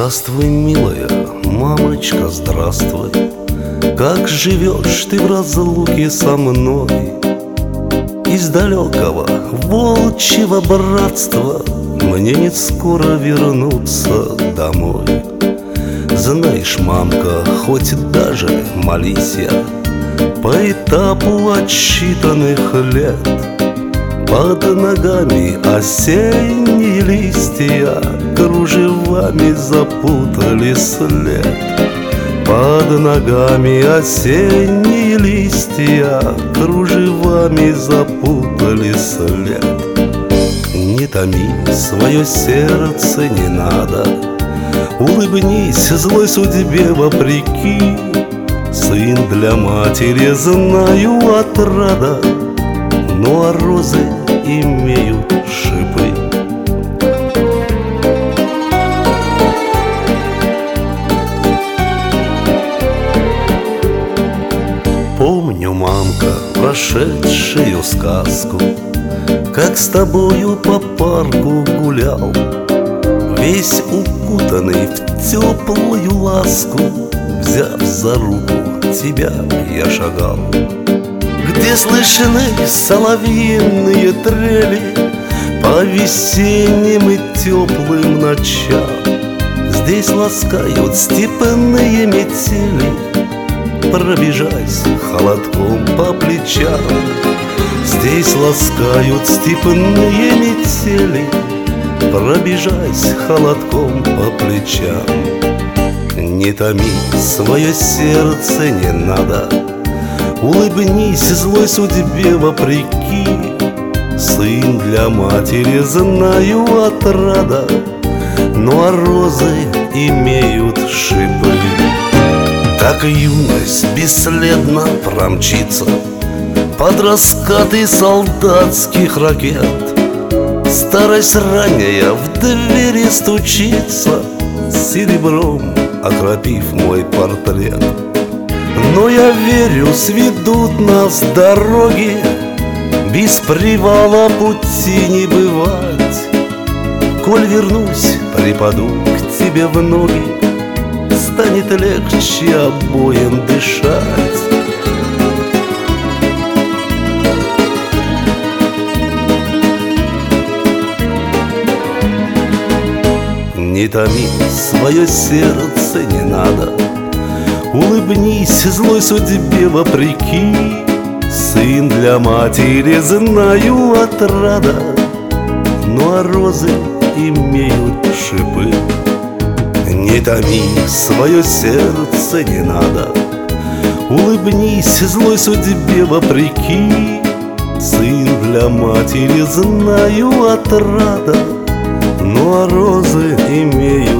Здравствуй, милая мамочка, здравствуй. Как живешь ты в разлуке со мной? Из далекого волчьего братства мне не скоро вернуться домой. Знаешь, мамка, хоть даже молись я по этапу отсчитанных лет, под ногами осенние листья кружевами запутали след. Под ногами осенние листья кружевами запутали след. Не томи свое сердце, не надо, улыбнись злой судьбе вопреки. Сын для матери, знаю, отрада, ну а розы имеют шипы. Помню, мамка, прошедшую сказку, как с тобою по парку гулял, весь укутанный в теплую ласку. Взяв за руку тебя, я шагал. Где слышны соловьиные трели по весенним и теплым ночам, здесь ласкают степные метели, пробежась холодком по плечам. Здесь ласкают степные метели, пробежась холодком по плечам. Не томи свое сердце, не надо, улыбнись злой судьбе вопреки. Сын для матери, знаю, отрада, ну а розы имеют шипы. Так юность бесследно промчится под раскаты солдатских ракет. Старость ранняя в двери стучится, серебром окропив мой портрет. Но я верю, сведут нас дороги, без привала пути не бывать. Коль вернусь, припаду к тебе в ноги, станет легче обоим дышать. Не томи свое сердце, не надо, улыбнись злой судьбе вопреки. Сын для матери, знаю, отрада, ну а розы имеют шипы. Не томи свое сердце, не надо, улыбнись злой судьбе вопреки. Сын для матери, знаю, отрада, ну а розы имеют